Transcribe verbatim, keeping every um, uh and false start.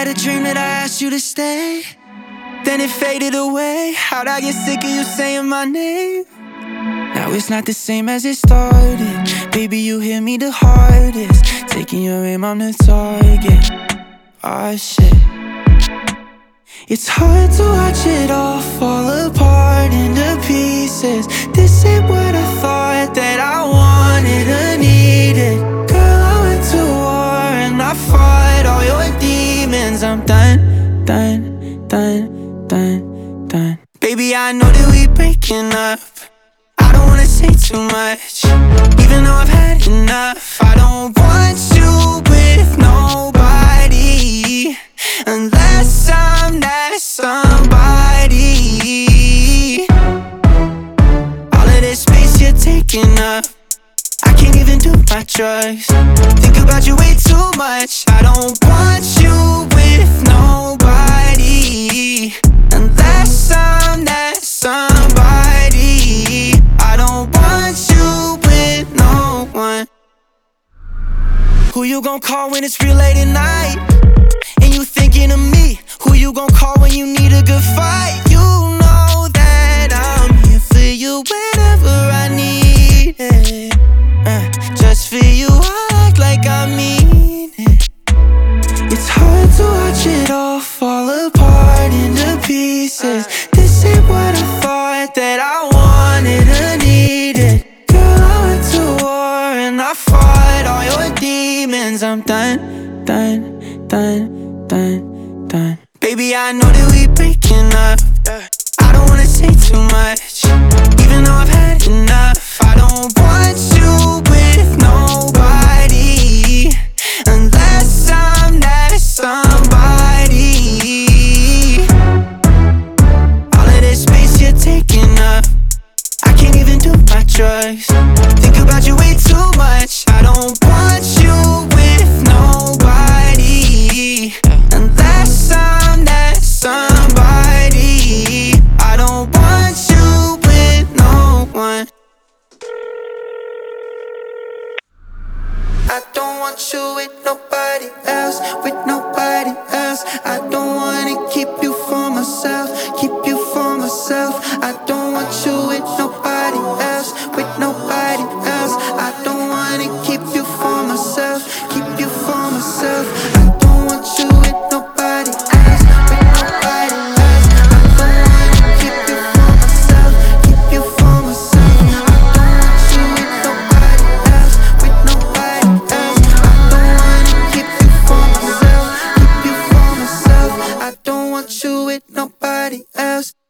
had a dream that I asked you to stay, then it faded away. How'd I get sick of you saying my name? Now it's not the same as it started. Baby, you hit me the hardest. Taking your aim, I'm the target. Ah, shit. It's hard to watch it all fall apart into pieces. This ain't what I thought that I wanted or needed. Girl, I went to war and I fought all your demons. I'm done, done, done, done, done. Baby, I know that we breaking up. I don't wanna say too much, even though I've had enough. I don't want you with nobody unless I'm that somebody. All of this space you're taking up, I can't even do my drugs. Think about you way too much. I don't want you with nobody unless I'm that somebody. I don't want you with no one. Who you gon' call when it's real late at night and you thinking of me? Who you gon' call when you need a good fight? You know that I'm here for you whenever I need it. uh, Just for you, I act like I mean it. It's hard to watch it all fall apart into pieces. This ain't what I thought that I wanted or needed. Girl, I went to war and I fought all your demons. I'm done, done, done, done, done. Baby, I know that we breaking up. I don't wanna say too much, even though I've had enough. I don't want you with nobody unless I'm that somebody. All of this space you're taking up, I can't even do my drugs. Think about you way too much. I don't want you with nobody unless I'm that somebody. I don't want you with no one. I don't want you with nobody else, with nobody else. I don't wanna keep you for myself, keep you for myself. I don't want you with nobody else, with nobody else. I don't wanna keep you for myself, keep you for myself. I don't want you with nobody else, with nobody else. I don't wanna keep you for myself, keep you for myself. I don't want you with nobody else, with nobody else. I don't wanna keep you for myself, keep you for myself. I don't want you with nobody else.